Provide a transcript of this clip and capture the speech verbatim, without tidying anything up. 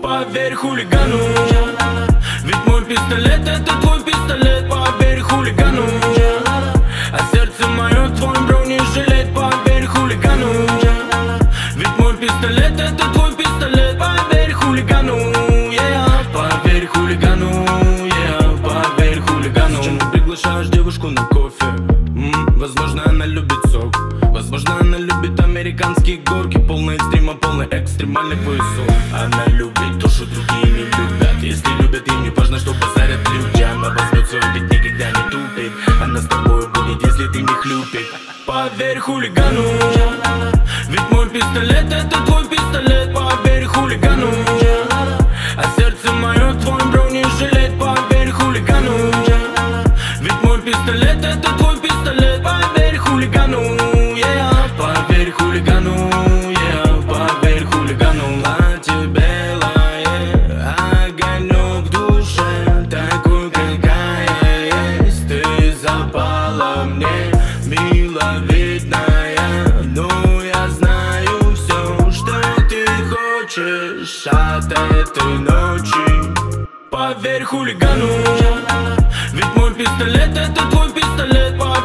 Поверь хулигану, ведь мой пистолет это твой пистолет. Поверь хулигану, а сердце мое твой бронежилет. Поверь хулигану, ведь мой пистолет это твой пистолет. Поверь хулигану, yeah. Поверь хулигану, yeah. Поверь хулигану. Зачем ты приглашаешь девушку на кофе? М-м, возможно она любит сок, возможно она любит американские горки. Полный экстрима, полный экстремальный поясок. Она любит то, что другие не любят. Если любят, им не важно, что базарят людям. Она возьмет свой ведь никогда не тупит. Она с тобой будет, если ты не хлюпик. Поверь хулигану, ведь мой пистолет это твой пистолет. Поверь хулигану, а сердце мое твой бронежилет. Поверь хулигану, ведь мой пистолет это твой пистолет. Поверь хулигану, yeah. Поверь хулигану, yeah. Поверь хулигану. Платье белое, огонек в душе, такой какая есть. Ты запала мне, миловидная, но я знаю все, что ты хочешь от этой ночи. Поверь хулигану, ведь мой пистолет это твой пистолет.